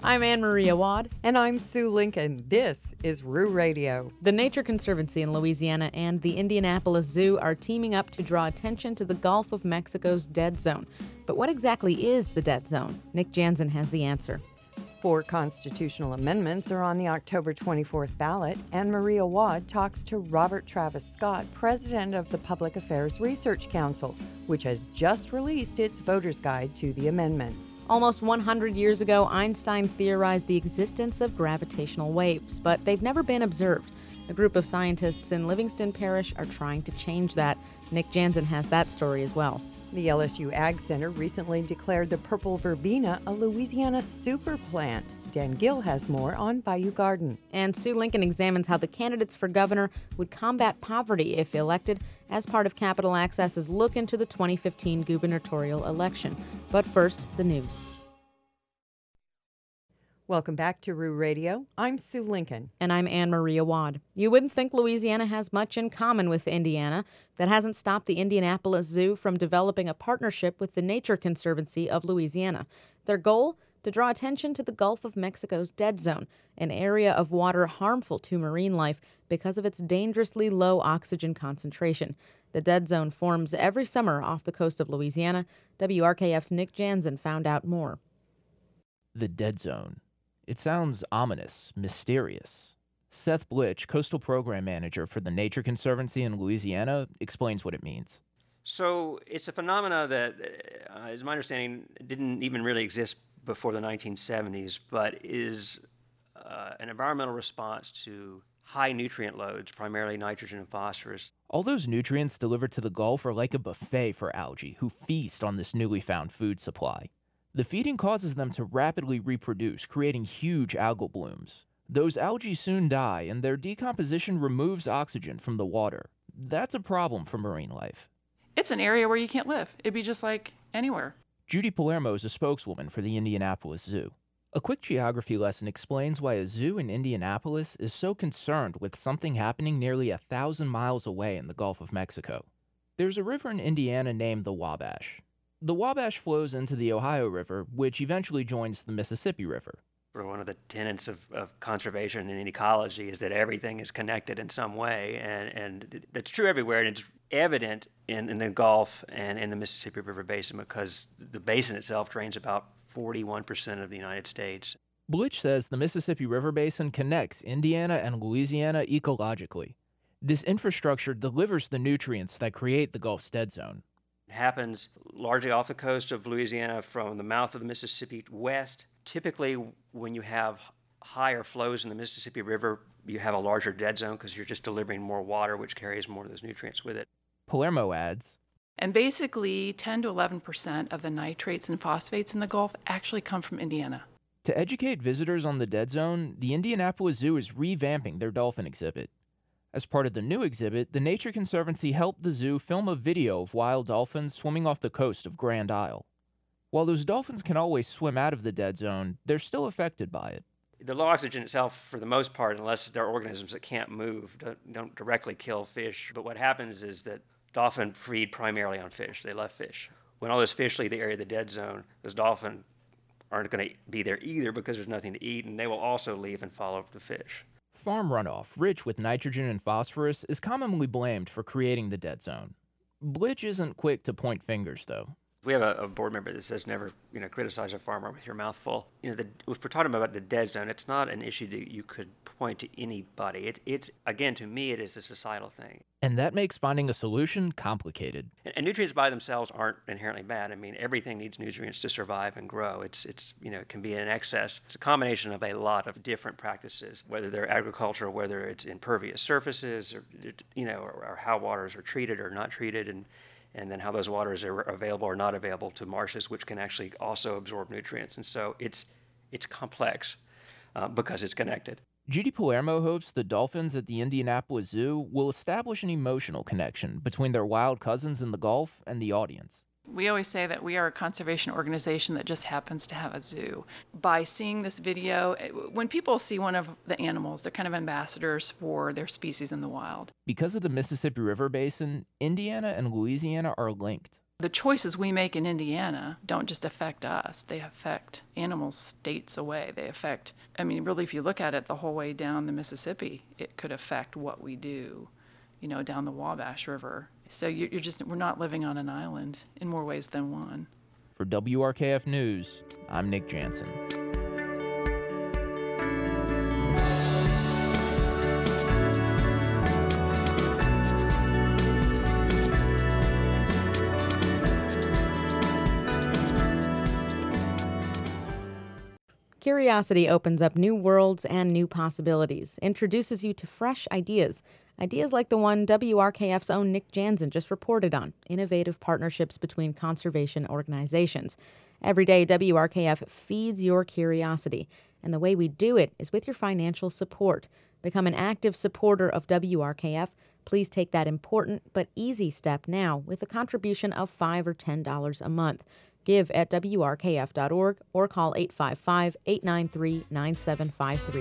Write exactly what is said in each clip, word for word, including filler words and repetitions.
I'm Anne Marie Awad. And I'm Sue Lincoln. This is Roo Radio. The Nature Conservancy in Louisiana and the Indianapolis Zoo are teaming up to draw attention to the Gulf of Mexico's dead zone. But what exactly is the dead zone? Nick Jansen has the answer. Four constitutional amendments are on the October twenty-fourth ballot, and Maria Awad talks to Robert Travis Scott, president of the Public Affairs Research Council, which has just released its voter's guide to the amendments. Almost one hundred years ago, Einstein theorized the existence of gravitational waves, but they've never been observed. A group of scientists in Livingston Parish are trying to change that. Nick Jansen has that story as well. The L S U Ag Center recently declared the purple verbena a Louisiana super plant. Dan Gill has more on Bayou Garden. And Sue Lincoln examines how the candidates for governor would combat poverty if elected as part of Capital Access's look into the twenty fifteen gubernatorial election. But first, the news. Welcome back to Roo Radio. I'm Sue Lincoln. And I'm Anne Marie Awad. You wouldn't think Louisiana has much in common with Indiana. That hasn't stopped the Indianapolis Zoo from developing a partnership with the Nature Conservancy of Louisiana. Their goal? To draw attention to the Gulf of Mexico's dead zone, an area of water harmful to marine life because of its dangerously low oxygen concentration. The dead zone forms every summer off the coast of Louisiana. W R K F's Nick Jansen found out more. The dead zone. It sounds ominous, mysterious. Seth Blitch, Coastal Program Manager for the Nature Conservancy in Louisiana, explains what it means. So it's a phenomena that, uh, is my understanding, didn't even really exist before the nineteen seventies, but is uh, an environmental response to high nutrient loads, primarily nitrogen and phosphorus. All those nutrients delivered to the Gulf are like a buffet for algae, who feast on this newly found food supply. The feeding causes them to rapidly reproduce, creating huge algal blooms. Those algae soon die, and their decomposition removes oxygen from the water. That's a problem for marine life. It's an area where you can't live. It'd be just like anywhere. Judy Palermo is a spokeswoman for the Indianapolis Zoo. A quick geography lesson explains why a zoo in Indianapolis is so concerned with something happening nearly a thousand miles away in the Gulf of Mexico. There's a river in Indiana named the Wabash. The Wabash flows into the Ohio River, which eventually joins the Mississippi River. One of the tenets of, of conservation and ecology is that everything is connected in some way, and, and it's true everywhere, and it's evident in, in the Gulf and in the Mississippi River Basin because the basin itself drains about forty-one percent of the United States. Blitch says the Mississippi River Basin connects Indiana and Louisiana ecologically. This infrastructure delivers the nutrients that create the Gulf's dead zone. It happens largely off the coast of Louisiana from the mouth of the Mississippi west. Typically, when you have higher flows in the Mississippi River, you have a larger dead zone because you're just delivering more water, which carries more of those nutrients with it. Palermo adds, And basically, ten to eleven percent of the nitrates and phosphates in the Gulf actually come from Indiana. To educate visitors on the dead zone, the Indianapolis Zoo is revamping their dolphin exhibit. As part of the new exhibit, the Nature Conservancy helped the zoo film a video of wild dolphins swimming off the coast of Grand Isle. While those dolphins can always swim out of the dead zone, they're still affected by it. The low oxygen itself, for the most part, unless they're organisms that can't move, don't, don't directly kill fish. But what happens is that dolphins feed primarily on fish. They love fish. When all those fish leave the area of the dead zone, those dolphins aren't going to be there either because there's nothing to eat, and they will also leave and follow the fish. Farm runoff, rich with nitrogen and phosphorus, is commonly blamed for creating the dead zone. Blitch isn't quick to point fingers, though. We have a, a board member that says never, you know, criticize a farmer with your mouth full. You know, the, if we're talking about the dead zone, it's not an issue that you could point to anybody. It, it's, again, to me, it is a societal thing. And that makes finding a solution complicated. And, and nutrients by themselves aren't inherently bad. I mean, everything needs nutrients to survive and grow. It's, it's, you know, it can be in excess. It's a combination of a lot of different practices, whether they're agricultural, whether it's impervious surfaces, or, you know, or, or how waters are treated or not treated, and and then how those waters are available or not available to marshes, which can actually also absorb nutrients. And so it's it's complex uh, because it's connected. Judy Palermo hopes the dolphins at the Indianapolis Zoo will establish an emotional connection between their wild cousins in the Gulf and the audience. We always say that we are a conservation organization that just happens to have a zoo. By seeing this video, when people see one of the animals, they're kind of ambassadors for their species in the wild. Because of the Mississippi River Basin, Indiana and Louisiana are linked. The choices we make in Indiana don't just affect us, they affect animals states away. They affect, I mean, really, if you look at it the whole way down the Mississippi, it could affect what we do, you know, down the Wabash River. So you're just, we're not living on an island in more ways than one. For W R K F News, I'm Nick Jansen. Curiosity opens up new worlds and new possibilities, introduces you to fresh ideas. Ideas like the one W R K F's own Nick Jansen just reported on, innovative partnerships between conservation organizations. Every day, W R K F feeds your curiosity, and the way we do it is with your financial support. Become an active supporter of W R K F. Please take that important but easy step now with a contribution of five dollars or ten dollars a month. Give at W R K F dot org or call eight five five, eight nine three, nine seven five three.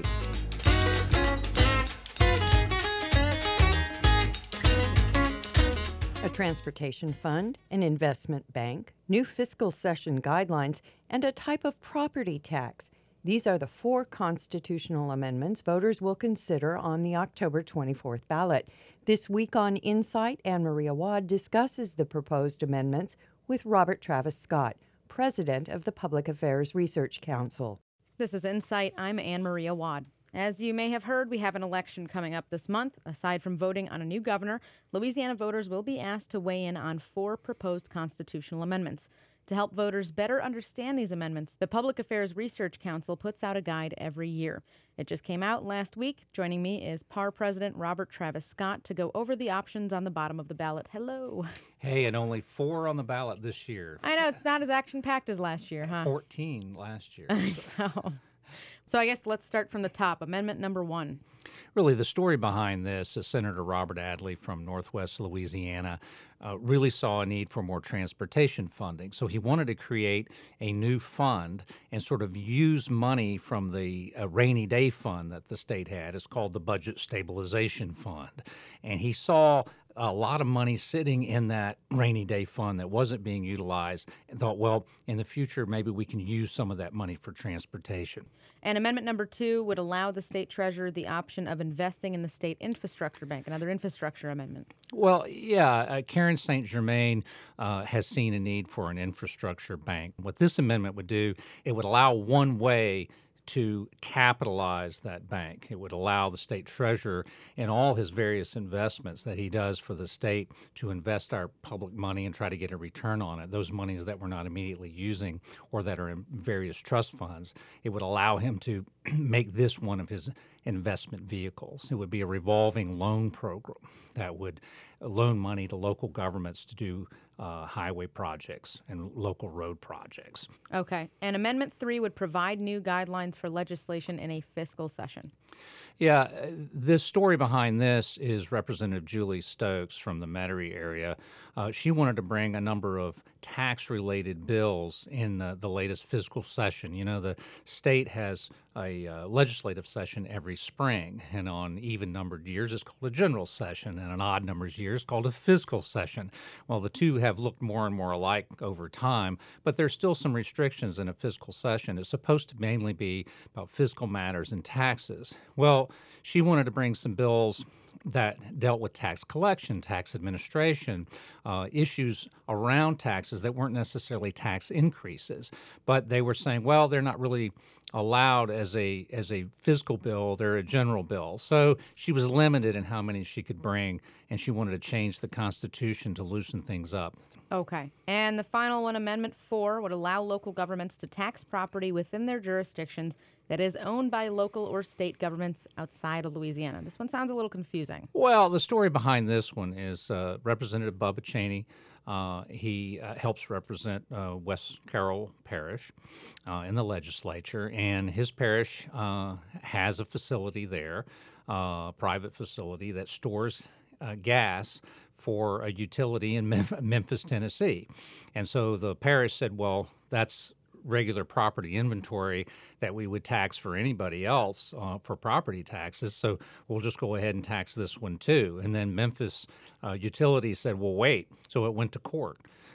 A transportation fund, an investment bank, new fiscal session guidelines, and a type of property tax. These are the four constitutional amendments voters will consider on the October twenty-fourth ballot. This week on Insight, Anne Marie Awad discusses the proposed amendments with Robert Travis Scott, president of the Public Affairs Research Council. This is Insight. I'm Anne Marie Awad. As you may have heard, we have an election coming up this month. Aside from voting on a new governor, Louisiana voters will be asked to weigh in on four proposed constitutional amendments. To help voters better understand these amendments, the Public Affairs Research Council puts out a guide every year. It just came out last week. Joining me is P A R President Robert Travis Scott to go over the options on the bottom of the ballot. Hello. Hey, and only four on the ballot this year. I know, it's not as action-packed as last year, huh? fourteen last year. I know. So I guess let's start from the top. Amendment number one. Really, the story behind this is Senator Robert Adley from Northwest Louisiana uh, really saw a need for more transportation funding. So he wanted to create a new fund and sort of use money from the uh, rainy day fund that the state had. It's called the Budget Stabilization Fund. And he saw a lot of money sitting in that rainy day fund that wasn't being utilized and thought, well, in the future, maybe we can use some of that money for transportation. And amendment number two would allow the state treasurer the option of investing in the state infrastructure bank, another infrastructure amendment. Well, yeah, uh, Karen Saint Germain uh, has seen a need for an infrastructure bank. What this amendment would do, it would allow one way to capitalize that bank. It would allow the state treasurer in all his various investments that he does for the state to invest our public money and try to get a return on it. Those monies that we're not immediately using or that are in various trust funds, it would allow him to make this one of his investment vehicles. It would be a revolving loan program that would loan money to local governments to do uh, highway projects and local road projects. Okay. And amendment three would provide new guidelines for legislation in a fiscal session. Yeah, uh, this story behind this is Representative Julie Stokes from the Metairie area. Uh, she wanted to bring a number of tax-related bills in the, the latest fiscal session. You know, the state has a uh, legislative session every spring, and on even-numbered years, it's called a general session, and on odd-numbered years, called a fiscal session. Well, the two have looked more and more alike over time, but there's still some restrictions in a fiscal session. It's supposed to mainly be about fiscal matters and taxes. Well, she wanted to bring some bills that dealt with tax collection, tax administration, uh, issues around taxes that weren't necessarily tax increases, but they were saying, well, they're not really allowed as a as a fiscal bill, they're a general bill. So she was limited in how many she could bring, and she wanted to change the Constitution to loosen things up. Okay. And the final one, Amendment four, would allow local governments to tax property within their jurisdictions that is owned by local or state governments outside of Louisiana. This one sounds a little confusing. Well, the story behind this one is uh, Representative Bubba Cheney. Uh, he uh, helps represent uh, West Carroll Parish uh, in the legislature, and his parish uh, has a facility there, uh, a private facility that stores uh, gas for a utility in Mem- Memphis, Tennessee. And so the parish said, well, that's regular property inventory that we would tax for anybody else uh, for property taxes, so we'll just go ahead and tax this one too. And then Memphis uh, Utilities said, well, wait. So it went to court.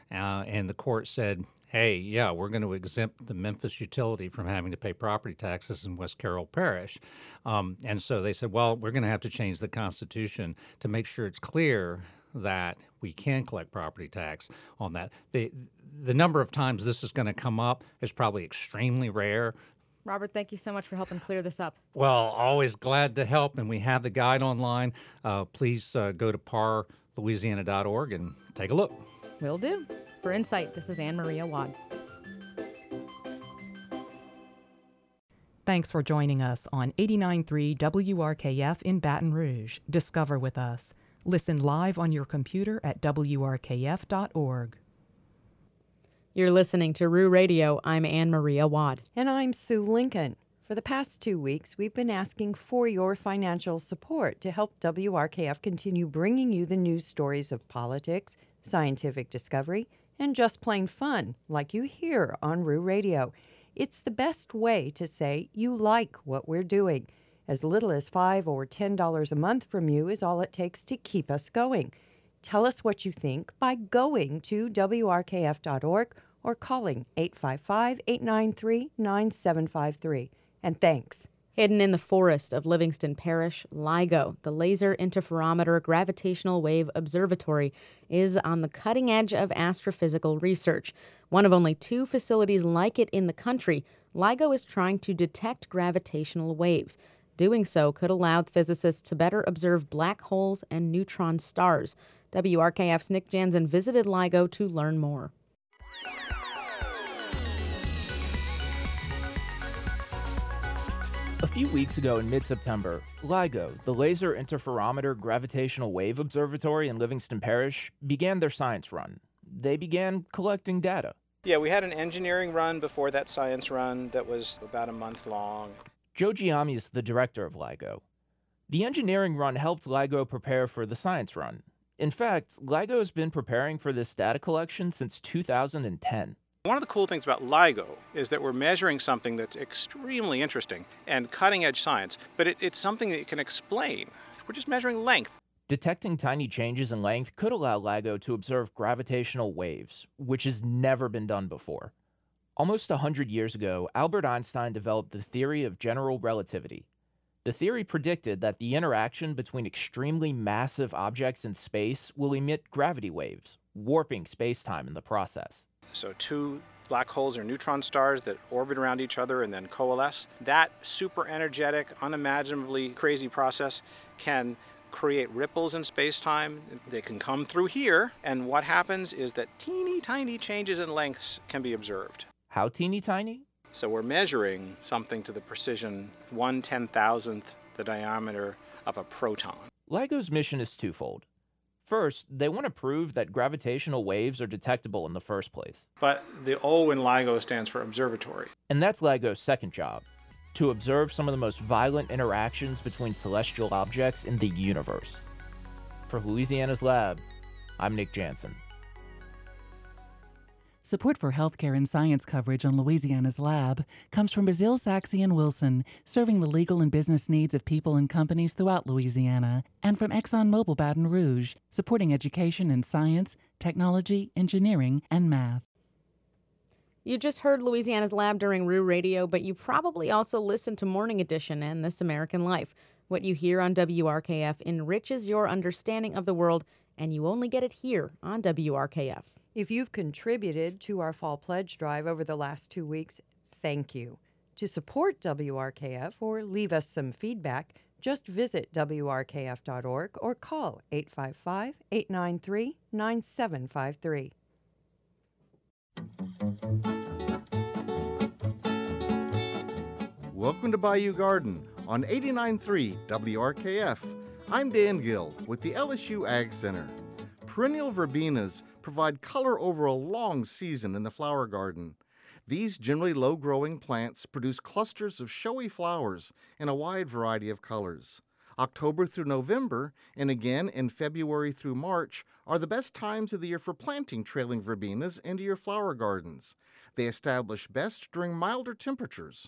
uh, and the court said, hey, yeah, we're going to exempt the Memphis utility from having to pay property taxes in West Carroll Parish. Um, and so they said, well, we're going to have to change the Constitution to make sure it's clear that we can collect property tax on that. The, the number of times this is going to come up is probably extremely rare. Robert, thank you so much for helping clear this up. Well, always glad to help, and we have the guide online. Uh, please uh, go to par louisiana dot org and take a look. Will do. For Insight, this is Anne Maria Wad. Thanks for joining us on eighty-nine point three W R K F in Baton Rouge. Discover with us. Listen live on your computer at W R K F dot org. You're listening to Roo Radio. I'm Anne Maria Wad. And I'm Sue Lincoln. For the past two weeks, we've been asking for your financial support to help W R K F continue bringing you the news stories of politics, scientific discovery, and just plain fun, like you hear on Roo Radio. It's the best way to say you like what we're doing. As little as five dollars or ten dollars a month from you is all it takes to keep us going. Tell us what you think by going to W R K F dot org or calling eight five five, eight nine three, nine seven five three. And thanks. Hidden in the forest of Livingston Parish, LIGO, the Laser Interferometer Gravitational Wave Observatory, is on the cutting edge of astrophysical research. One of only two facilities like it in the country, LIGO is trying to detect gravitational waves. Doing so could allow physicists to better observe black holes and neutron stars. W R K F's Nick Jansen visited LIGO to learn more. A few weeks ago in mid-September, LIGO, the Laser Interferometer Gravitational Wave Observatory in Livingston Parish, began their science run. They began collecting data. Yeah, we had an engineering run before that science run that was about a month long. Joe Giammi is the director of LIGO. The engineering run helped LIGO prepare for the science run. In fact, LIGO has been preparing for this data collection since two thousand ten. One of the cool things about LIGO is that we're measuring something that's extremely interesting and cutting-edge science, but it, it's something that you can explain. We're just measuring length. Detecting tiny changes in length could allow LIGO to observe gravitational waves, which has never been done before. Almost one hundred years ago, Albert Einstein developed the theory of general relativity. The theory predicted that the interaction between extremely massive objects in space will emit gravity waves, warping space-time in the process. So two black holes or neutron stars that orbit around each other and then coalesce. That super energetic, unimaginably crazy process can create ripples in space-time. They can come through here, and what happens is that teeny tiny changes in lengths can be observed. How teeny tiny? So we're measuring something to the precision one ten thousandth the diameter of a proton. LIGO's mission is twofold. First, they want to prove that gravitational waves are detectable in the first place. But the O in LIGO stands for observatory. And that's LIGO's second job, to observe some of the most violent interactions between celestial objects in the universe. For Louisiana's Lab, I'm Nick Jansen. Support for healthcare and science coverage on Louisiana's Lab comes from Basil Saxey and Wilson, serving the legal and business needs of people and companies throughout Louisiana, and from ExxonMobil Baton Rouge, supporting education in science, technology, engineering, and math. You just heard Louisiana's Lab during Roo Radio, but you probably also listened to Morning Edition and This American Life. What you hear on W R K F enriches your understanding of the world, and you only get it here on W R K F. If you've contributed to our fall pledge drive over the last two weeks, thank you. To support W R K F or leave us some feedback, just visit W R K F dot org or call eight five five, eight nine three, nine seven five three. Welcome to Bayou Garden on eighty-nine point three W R K F. I'm Dan Gill with the L S U Ag Center. Perennial verbenas provide color over a long season in the flower garden. These generally low-growing plants produce clusters of showy flowers in a wide variety of colors. October through November, and again in February through March, are the best times of the year for planting trailing verbenas into your flower gardens. They establish best during milder temperatures.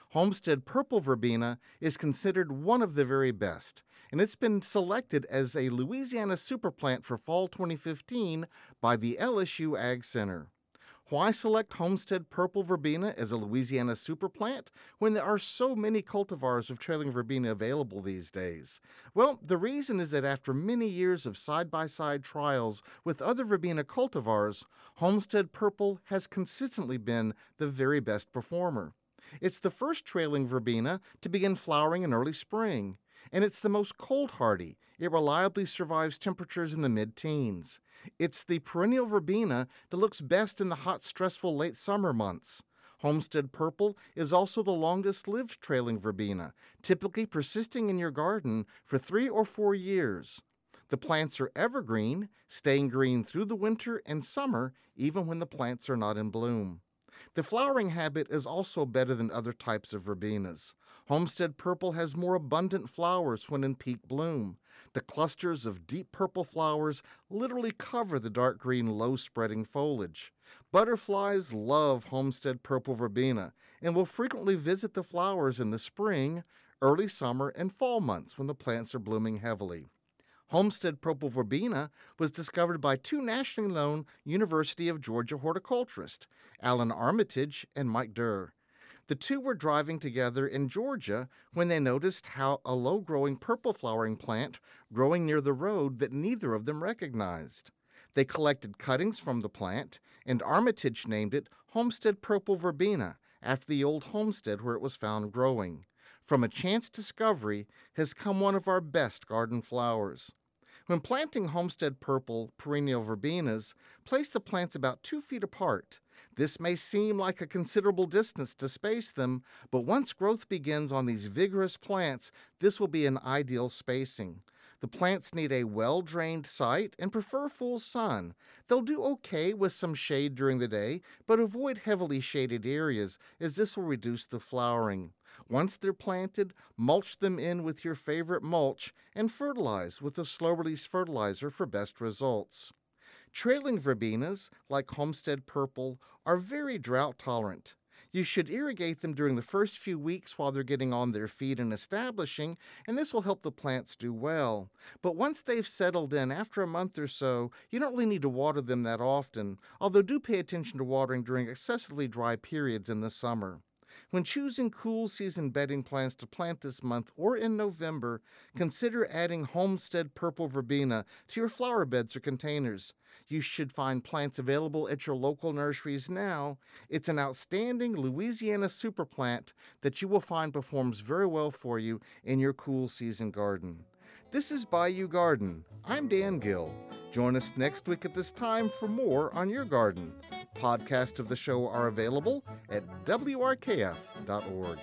Homestead Purple Verbena is considered one of the very best, and it's been selected as a Louisiana superplant for fall twenty fifteen by the L S U Ag Center. Why select Homestead Purple Verbena as a Louisiana superplant when there are so many cultivars of trailing verbena available these days? Well, the reason is that after many years of side-by-side trials with other verbena cultivars, Homestead Purple has consistently been the very best performer. It's the first trailing verbena to begin flowering in early spring, and it's the most cold-hardy. It reliably survives temperatures in the mid-teens. It's the perennial verbena that looks best in the hot, stressful late summer months. Homestead Purple is also the longest-lived trailing verbena, typically persisting in your garden for three or four years. The plants are evergreen, staying green through the winter and summer, even when the plants are not in bloom. The flowering habit is also better than other types of verbenas. Homestead Purple has more abundant flowers when in peak bloom. The clusters of deep purple flowers literally cover the dark green, low-spreading foliage. Butterflies love Homestead Purple Verbena and will frequently visit the flowers in the spring, early summer, and fall months when the plants are blooming heavily. Homestead Purple Verbena was discovered by two nationally known University of Georgia horticulturists, Alan Armitage and Mike Durr. The two were driving together in Georgia when they noticed how a low-growing purple-flowering plant growing near the road that neither of them recognized. They collected cuttings from the plant, and Armitage named it Homestead Purple Verbena, after the old homestead where it was found growing. From a chance discovery has come one of our best garden flowers. When planting Homestead Purple perennial verbenas, place the plants about two feet apart. This may seem like a considerable distance to space them, but once growth begins on these vigorous plants, this will be an ideal spacing. The plants need a well-drained site and prefer full sun. They'll do okay with some shade during the day, but avoid heavily shaded areas, as this will reduce the flowering. Once they're planted, mulch them in with your favorite mulch and fertilize with a slow-release fertilizer for best results. Trailing verbenas, like Homestead Purple, are very drought-tolerant. You should irrigate them during the first few weeks while they're getting on their feet and establishing, and this will help the plants do well. But once they've settled in, after a month or so, you don't really need to water them that often, although do pay attention to watering during excessively dry periods in the summer. When choosing cool season bedding plants to plant this month or in November, consider adding Homestead Purple Verbena to your flower beds or containers. You should find plants available at your local nurseries now. It's an outstanding Louisiana superplant that you will find performs very well for you in your cool season garden. This is Bayou Garden. I'm Dan Gill. Join us next week at this time for more on your garden. Podcasts of the show are available at W R K F dot org.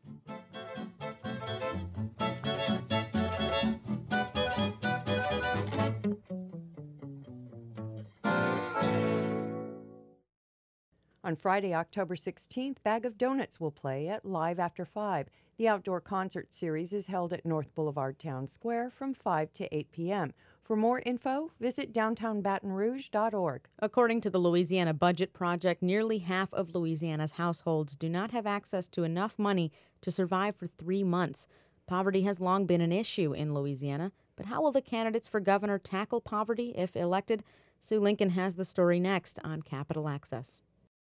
On Friday, October sixteenth, Bag of Donuts will play at Live After five. The outdoor concert series is held at North Boulevard Town Square from five to eight p.m. For more info, visit downtown baton rouge dot org. According to the Louisiana Budget Project, nearly half of Louisiana's households do not have access to enough money to survive for three months. Poverty has long been an issue in Louisiana, but how will the candidates for governor tackle poverty if elected? Sue Lincoln has the story next on Capital Access.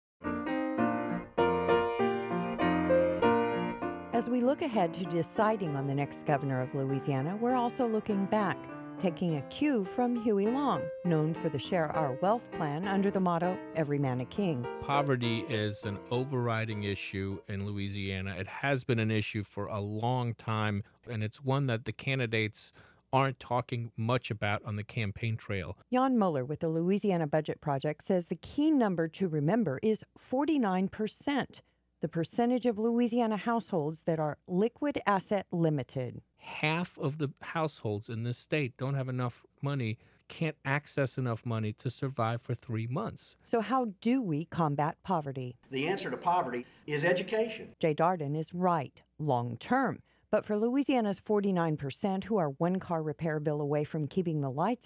As we look ahead to deciding on the next governor of Louisiana, we're also looking back, taking a cue from Huey Long, known for the Share Our Wealth plan under the motto, Every Man a King. Poverty is an overriding issue in Louisiana. It has been an issue for a long time, and it's one that the candidates aren't talking much about on the campaign trail. Jan Mueller with the Louisiana Budget Project says the key number to remember is forty-nine percent, the percentage of Louisiana households that are liquid asset limited. Half of the households in this state don't have enough money, can't access enough money to survive for three months. So how do we combat poverty? The answer to poverty is education. Jay Darden is right, long term. But for Louisiana's forty-nine percent who are one car repair bill away from keeping the lights on,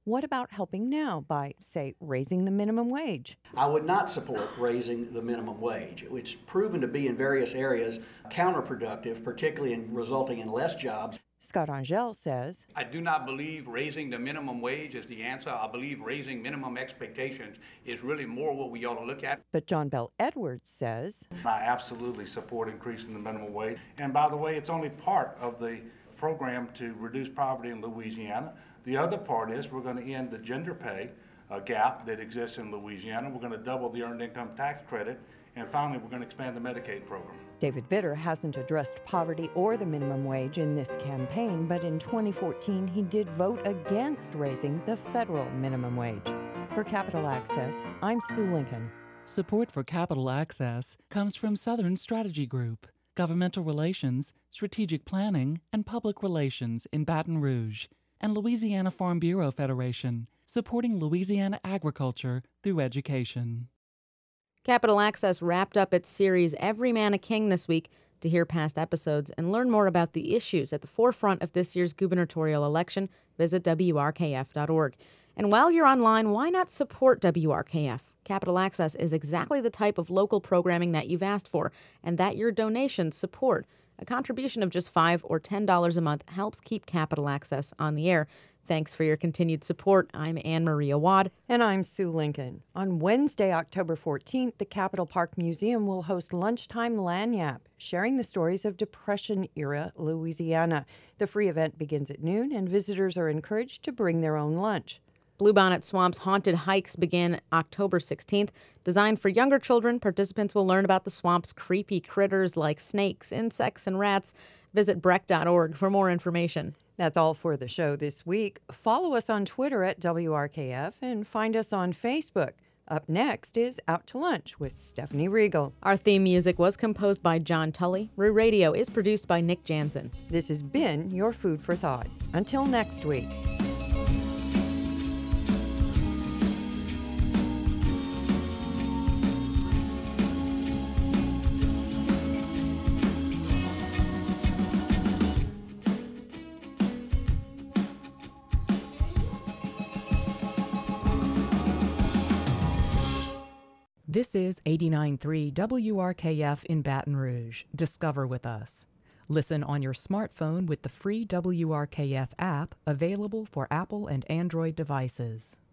What about helping now by, say, raising the minimum wage? I would not support raising the minimum wage. It's proven to be in various areas counterproductive, particularly in resulting in less jobs. Scott Angel says, I do not believe raising the minimum wage is the answer. I believe raising minimum expectations is really more what we ought to look at. But John Bell Edwards says, I absolutely support increasing the minimum wage. And by the way, it's only part of the program to reduce poverty in Louisiana. The other part is we're going to end the gender pay uh, gap that exists in Louisiana. We're going to double the earned income tax credit. And finally, we're going to expand the Medicaid program. David Vitter hasn't addressed poverty or the minimum wage in this campaign, but in twenty fourteen, he did vote against raising the federal minimum wage. For Capital Access, I'm Sue Lincoln. Support for Capital Access comes from Southern Strategy Group, Governmental Relations, Strategic Planning, and Public Relations in Baton Rouge, and Louisiana Farm Bureau Federation, supporting Louisiana agriculture through education. Capital Access wrapped up its series Every Man a King this week. To hear past episodes and learn more about the issues at the forefront of this year's gubernatorial election, visit W R K F dot org. And while you're online, why not support W R K F? Capital Access is exactly the type of local programming that you've asked for and that your donations support. A contribution of just five dollars or ten dollars a month helps keep Capital Access on the air. Thanks for your continued support. I'm Anne Maria Wad. And I'm Sue Lincoln. On Wednesday, October fourteenth, the Capitol Park Museum will host Lunchtime Lagniappe, sharing the stories of Depression-era Louisiana. The free event begins at noon, and visitors are encouraged to bring their own lunch. Bluebonnet Swamp's haunted hikes begin October sixteenth. Designed for younger children, participants will learn about the swamp's creepy critters like snakes, insects, and rats. Visit breck dot org for more information. That's all for the show this week. Follow us on Twitter at W R K F and find us on Facebook. Up next is Out to Lunch with Stephanie Regal. Our theme music was composed by John Tully. Rue Radio is produced by Nick Jansen. This has been your Food for Thought. Until next week. This is eighty-nine point three W R K F in Baton Rouge. Discover with us. Listen on your smartphone with the free W R K F app available for Apple and Android devices.